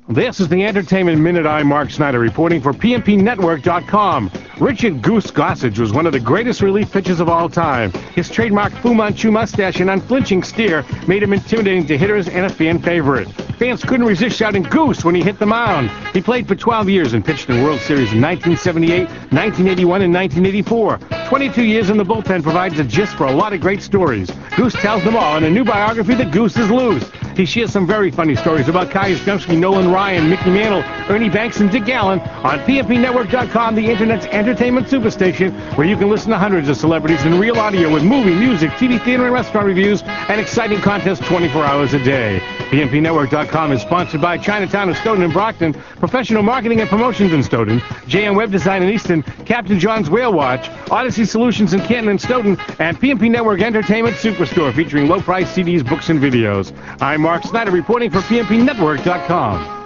This is the Entertainment Minute. I'm Mark Snyder reporting for PNPNetwork.com. Richard Goose Gossage was one of the greatest relief pitchers of all time. His trademark Fu Manchu mustache and unflinching stare made him intimidating to hitters and a fan favorite. Fans couldn't resist shouting "Goose" when he hit the mound. He played for 12 years and pitched in World Series in 1978, 1981, and 1984. 22 years in the bullpen provides a gist for a lot of great stories. Goose tells them all in a new biography, The Goose is Loose. He shares some very funny stories about Kai Yastrzemski, Nolan Ryan, Mickey Mantle, Ernie Banks, and Dick Allen on PNPNetwork.com, the Internet's entertainment superstation, where you can listen to hundreds of celebrities in real audio with movie, music, TV, theater, and restaurant reviews, and exciting contests 24 hours a day. PNPNetwork.com is sponsored by Chinatown of Stoughton and Brockton, Professional Marketing and Promotions in Stoughton, JM Web Design in Easton, Captain John's Whale Watch, Odyssey Solutions in Canton and Stoughton, and PNP Network Entertainment Superstore featuring low-price CDs, books, and videos. I'm Mark Snyder reporting for PNPNetwork.com.